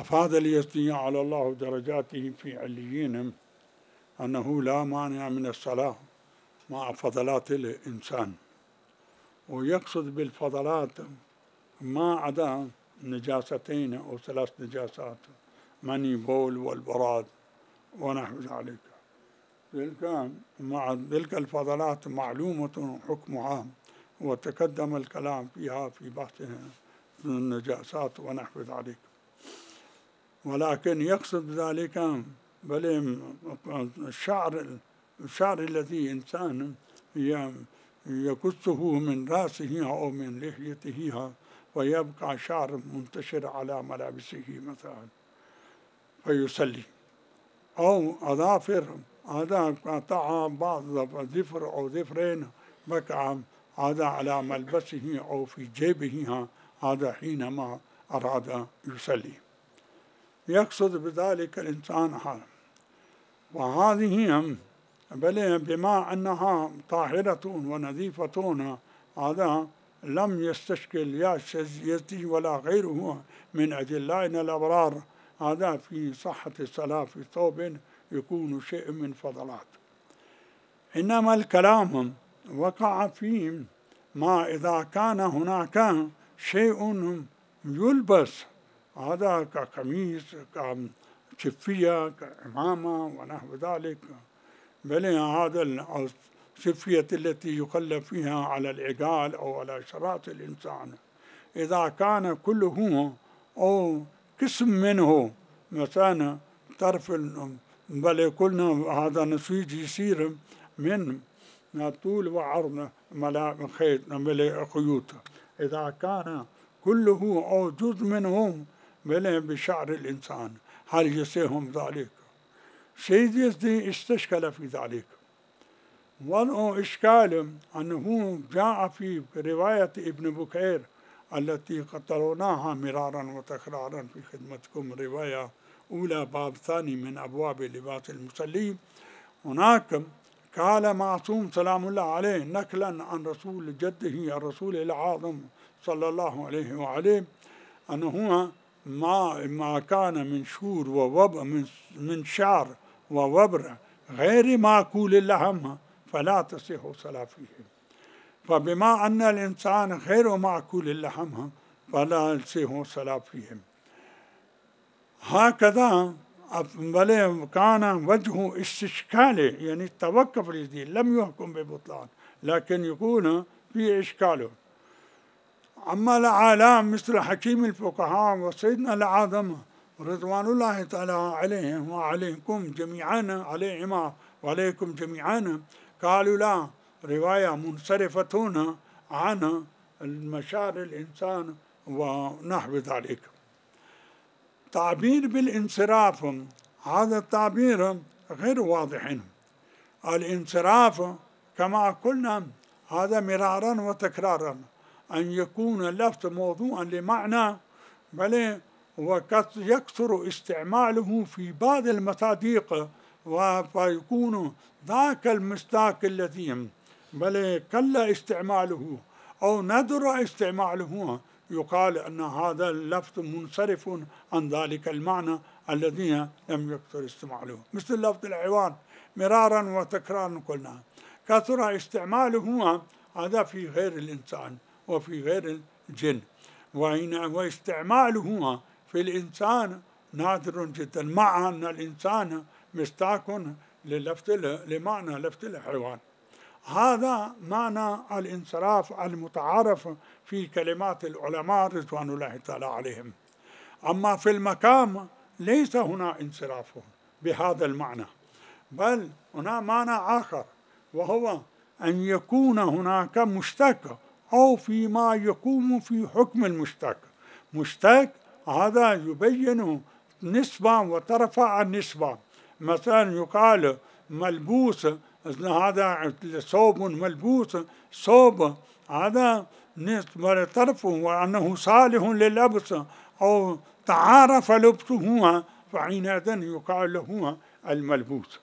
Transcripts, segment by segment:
أفاد ليثني على الله درجاته في عليين أنه لا مانع من الصلاة مع فضلات الإنسان، ويقصد بالفضلات ما عدا نجاستين أو 3 نجاسات، مني، بول، والبراد ونحو ذلك. تلك الفضلات معلومة حكمها، وتقدم الكلام فيها في بحث النجاسات ونحو ذلك. ولكن يقصد ذلك بل الشعر الذي إنسان يقصه من رأسه أو من لحيته ويبقى شعر منتشر على ملابسه مثلا فيصلي، أو أظافر هذا قطع بعض ظفر أو ظفرين بقع هذا على ملبسه أو في جيبه، هذا حينما أراد يصلي يقصد بذلك الإنسان حال. وهذه بل بما أنها طاهرة ونظيفة هذا لم يستشكل يا يزدي ولا غيره من أدلائنا الأبرار هذا في صحة الصلاة في ثوب يكون شيء من فضلات. إنما الكلام وقع فيه ما إذا كان هناك شيء يلبس هذا كقميص كشفية كعمامة ونحو ذلك، بل هذا الشفية التي يخلف فيها على العقال أو على شرات الإنسان إذا كان كله أو قسم منه مثلا طرف، بل قلنا هذا نسيج يصير من طول وعرض خيوط، إذا كان كله أو جزء منهم بل بشعر الإنسان هل يسيهم ذلك؟ سيد يزدي استشكل في ذلك، وله إشكال أنه جاء في رواية ابن بكير التي قطرناها مرارا وتكرارا في خدمتكم، رواية أولى باب ثاني من أبواب لباس المصلي. هناك قال معصوم سلام الله عليه نقلا عن رسول جده الرسول العظم صلى الله عليه وعليه أنه ما كان من شور ووبر من شعر ووبر غير مأكول اللحم فلا تصح صلاة فيه. فبما أن الإنسان غير مأكول اللحم فلا تصح صلاة فيه. هكذا بل كان وجه استشكاله، يعني توقف الجديد لم يحكم ببطلان لكن يكون في إشكاله. أما العالم مثل حكيم الفقهاء وسيدنا العظم رضوان الله تعالى عليهم وعليكم جميعا عليهما وعليكم جميعا قالوا لا، رواية منصرفة عن المشاعر الإنسان ونحو ذلك. تعبير بالانصراف هذا التعبير غير واضح. الانصراف كما قلنا هذا مرارا وتكرارا أن يكون اللفظ موضوعا لمعنى، بل وقد يكثر استعماله في بعض المصادق ويكون ذاك المصداق الذي بل قل استعماله أو ندر استعماله يقال أن هذا اللفظ منصرف عن ذلك المعنى الذي لم يكثر استعماله، مثل لفظ العوان مرارا وتكرارا قلنا كثر استعماله هذا في غير الإنسان وفي غير الجن، واستعماله في الإنسان نادر جدا، مع أن الإنسان مصداق لمعنى لفظ الحيوان. هذا معنى الانصراف المتعارف في كلمات العلماء رضوان الله تعالى عليهم. أما في المقام ليس هنا انصراف بهذا المعنى، بل هنا معنى آخر، وهو أن يكون هناك مشتق أو فيما يقوم في حكم المشتق. مشتق هذا يبين نسبة وترفع النسبة، مثلا يقال ملبوس هذا ثوب ملبوس، ثوب هذا نسبة ترفع وأنه صالح لللبس أو تعارف لبسه فحينئذ يقال له الملبوس.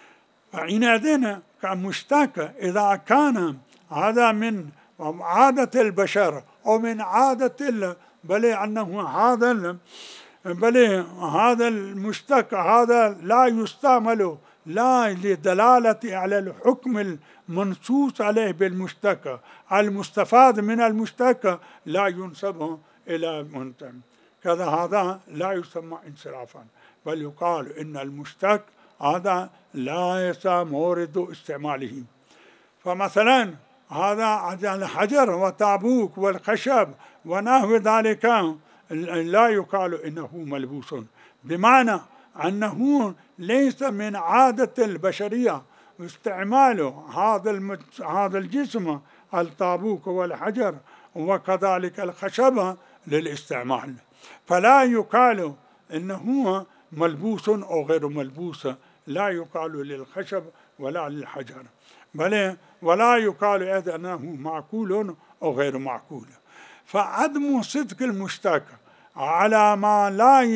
فحينئذ كمشتق إذا كان هذا من عادة البشر أو من عادة بل أنه هذا بل هذا المشتق هذا لا يستعمل لا لدلالة على الحكم المنصوص عليه بالمشتق، المستفاد من المشتق لا ينسب إلى منتم، كذا هذا لا يسمى انصرافا، بل يقال إن المشتق هذا لا يسمى مورد استعماله. فمثلا هذا الحجر والتابوك والخشب ونحو ذلك لا يقال إنه ملبوس، بمعنى أنه ليس من عادة البشرية استعمال هذا الجسم التابوك والحجر وكذلك الخشب للاستعمال، فلا يقال إنه ملبوس أو غير ملبوس، لا يقال للخشب ولا للحجر، بل ولا يقال أيضا أنه معقول أو غير معقول. فعدم صدق المشتق على ما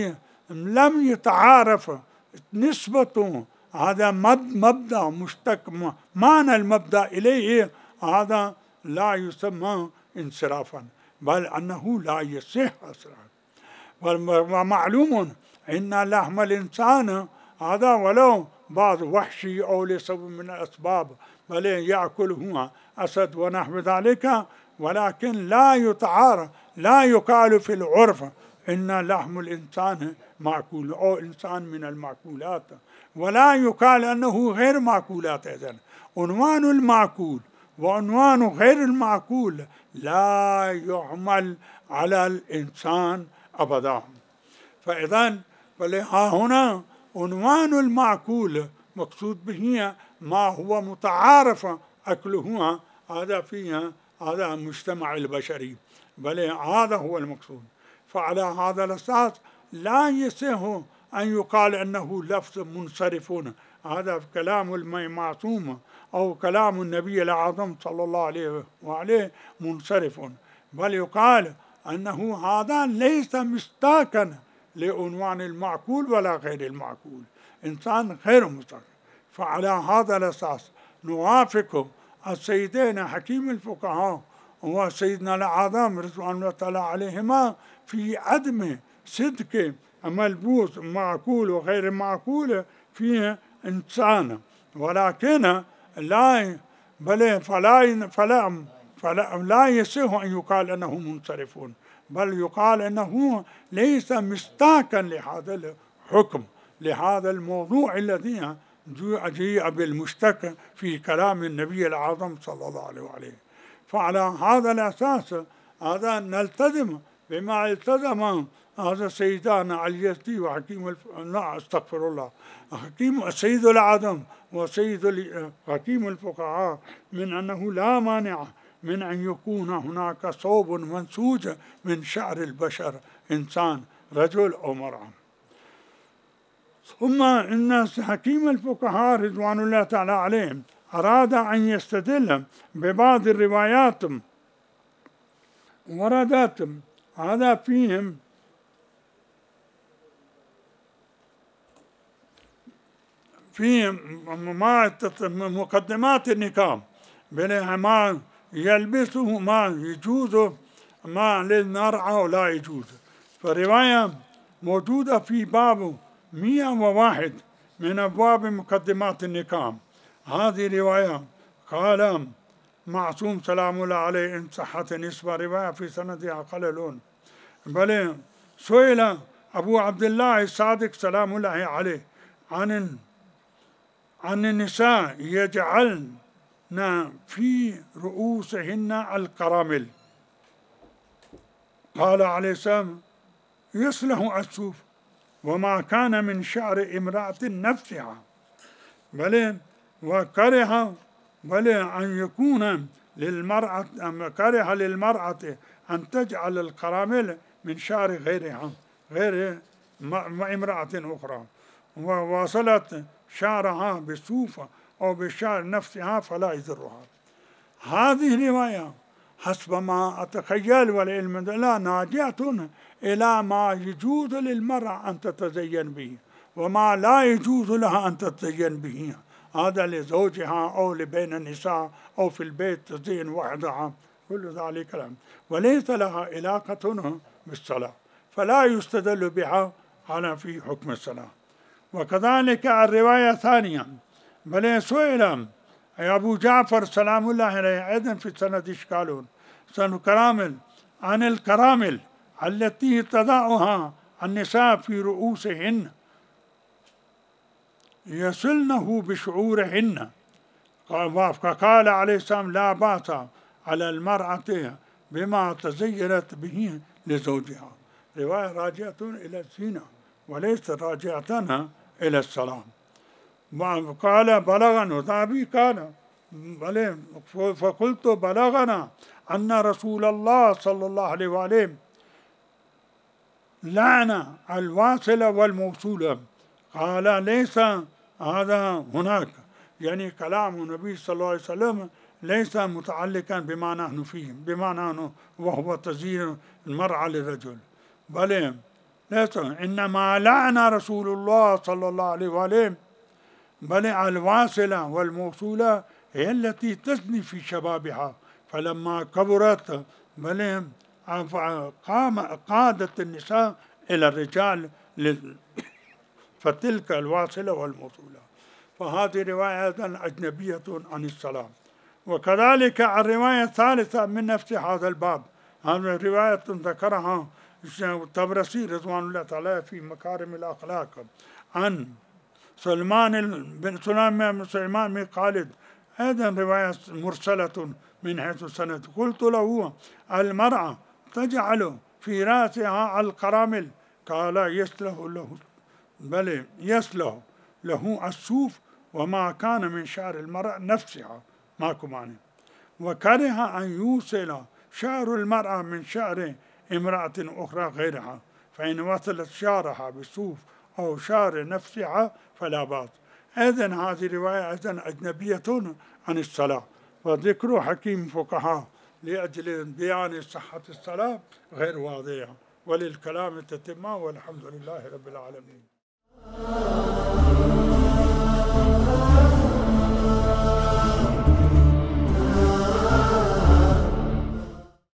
لم يتعارف نسبته، هذا مبدأ مشتق معنى المبدأ إليه، هذا لا يسمى انصرافا، بل أنه لا يصح إصراف. ومعلوم إن لحم الإنسان هذا ولو بعض وحشي أو لسبب من الأسباب بل يأكله أسد ونحو ذلك، ولكن لا يتعارف، لا يقال في العرف إن لحم الإنسان معقول أو إنسان من المعقولات، ولا يقال أنه غير معقولات. إذن عنوان المعقول وعنوان غير المعقول لا يعمل على الإنسان أبدا. فإذن هنا عنوان المعقول مقصود به ما هو متعارف أكله هذا فيها هذا المجتمع البشري، بل هذا هو المقصود. فعلى هذا الأساس لا يصح أن يقال أنه لفظ منصرف، هذا كلام المعصوم أو كلام النبي الأعظم صلى الله عليه وعليه منصرف، بل يقال أنه هذا ليس مشتاقا لعنوان المعقول ولا غير المعقول، إنسان غير مشتاق. فعلى هذا الأساس نوافق السيدين حكيم الفقهاء وسيدنا الأعظم رضوان الله تعالى عليهما في عدم صدق ملبوس معقول وغير معقول في إنسان، ولكن لا يصح أن يقال أنه منصرفون، بل يقال أنه ليس مستاكا لهذا الحكم، لهذا الموضوع الذي جيء بالمشتق في كلام النبي الأعظم صلى الله عليه وآله. فعلى هذا الأساس هذا نلتزم بما التزم هذا سيدنا علي اليزدي وحكيم لا استغفر الله حكيم سيد الأعظم وسيد حكيم الفقهاء من أنه لا مانع من أن يكون هناك صوب منسوج من شعر البشر، إنسان رجل أو مرأة. ثم إن حكيم الفقهاء رضوان الله تعالى عليهم أراد أن يستدل ببعض الروايات وردت هذا فيهم في مقدمات النكاح، بين ما يلبسه ما يجوز ما للمرأة ولا يجوز. فرواية موجودة في باب 101 من أبواب مقدمات النكاح. هذه رواية قال معصوم سلام الله عليه إن صحت نسبة رواية في سندها قلل، بل سئل أبو عبد الله الصادق سلام الله عليه عن النساء يجعلن في رؤوسهن القرامل، قال عليه السلام يصلح الصوف وما كان من شعر امرأة نفسها، بل وكره أن يكون للمرأة كره للمرأة أن تجعل القرامل من شعر غيرها غير امرأة أخرى، ووصلت شعرها بالصوف أو بالشعر نفسها فلا يضرها. هذه رواية حسب ما أتخيل والعلم لا ناجعة إلى ما يجوز للمرأة أن تتزين به وما لا يجوز لها أن تتزين به، هذا لزوجها أو لبين النساء أو في البيت تزين وحدها، كل ذلك كلام وليس لها علاقة بالصلاة. فلا يستدل بها على في حكم الصلاة. وكذلك الرواية الثانية بل سئل أبو جعفر سلام الله عليه أيضا في السند إشكال سن كرامل عن الكرامل التي تضعها النساء في رؤوسهن يصلنه بشعورهن، فقال عليه السلام لا بأس على المرأة بما تزينت به لزوجها. رواية راجعة إلى الزينة وليست راجعة إلى السلام. قال بلغنا ذابي قال فقلت بلغنا أن رسول الله صلى الله عليه وآله لعن الواصل والموصول. قال ليس هذا هناك، يعني كلام النبي صلى الله عليه وسلم ليس متعلقا بما نحن فيه، بما نحن وهو تزيين المرأة للرجل، بل ليس، إنما لعن رسول الله صلى الله عليه وآله بل الواصلة والموصولة هي التي تزني في شبابها، فلما كبرت بل قادت النساء إلى الرجال فتلك الواصلة والموصولة. فهذه رواية أجنبية عن السلام. وكذلك الرواية الثالثة من نفس هذا الباب، هذه رواية ذكرها الطبرسي رضوان الله تعالى في مكارم الأخلاق عن سلمان بن سليمان بن خالد، أيضا رواية مرسلة من حيث السند. قلت له المرأة تجعل في رأسها القرامل؟ قال يسله له، بل يسله له الصوف وما كان من شعر المرأة نفسها ماكو معنى. وكره أن يوصل شعر المرأة من شعر امرأة أخرى غيرها، فإن وصلت شعرها بالصوف أو شعر نفسها فلا بأس. إذن هذه رواية أيضا أجنبية عن الصلاة، وذكر حكيم فقهاء لأجل بيان صحة الصلاة غير واضحة، وللكلام تتمة، والحمد لله رب العالمين.